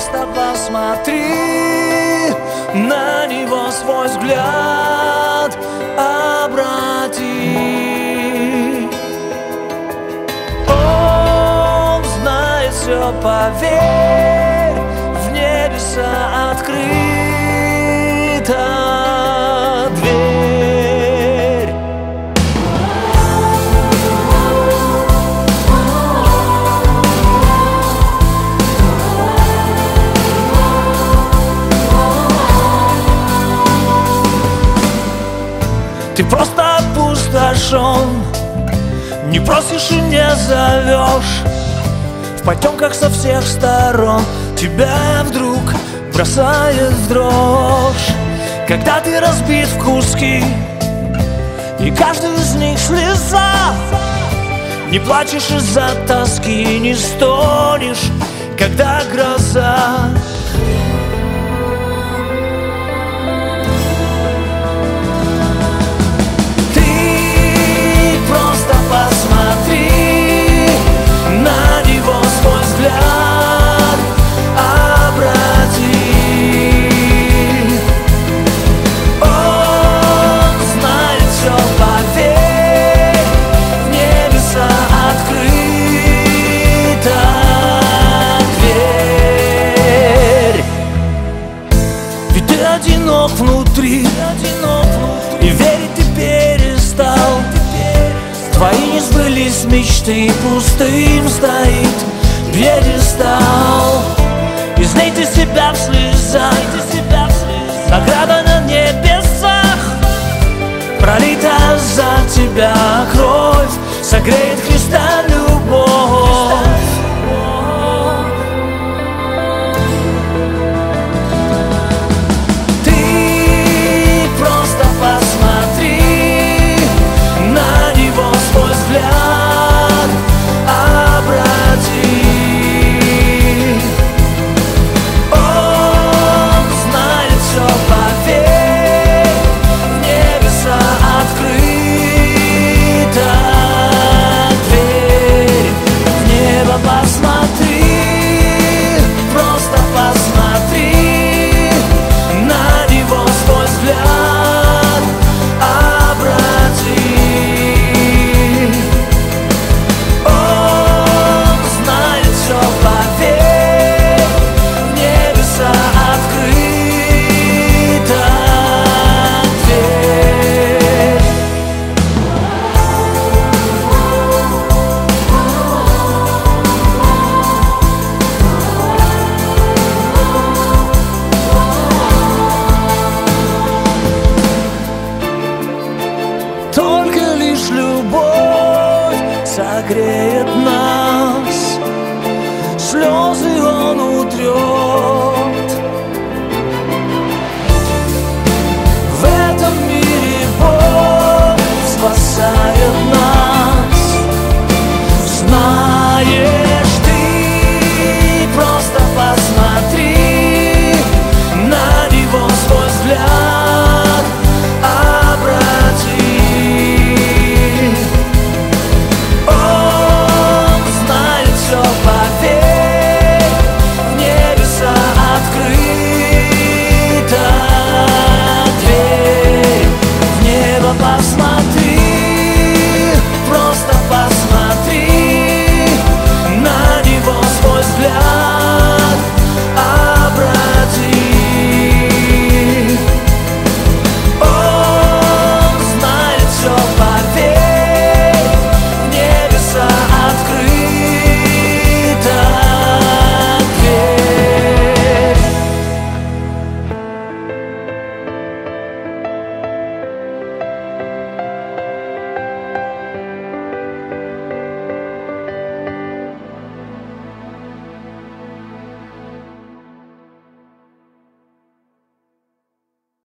просто посмотри, на него свой взгляд обрати. Он знает все, поверь, в небеса открыта дверь. Ты просто опустошен, не просишь и не зовешь. В потемках со всех сторон тебя вдруг бросает в дрожь. Когда ты разбит в куски, и каждый из них слеза, не плачешь из-за тоски, не стонешь, когда гроза. Одинок внутри, и верить ты перестал. Твои не сбылись мечты, пустым стоит пьедестал. Из ней ты себя в слезах, награда на небесах. Пролита за тебя кровь, согреет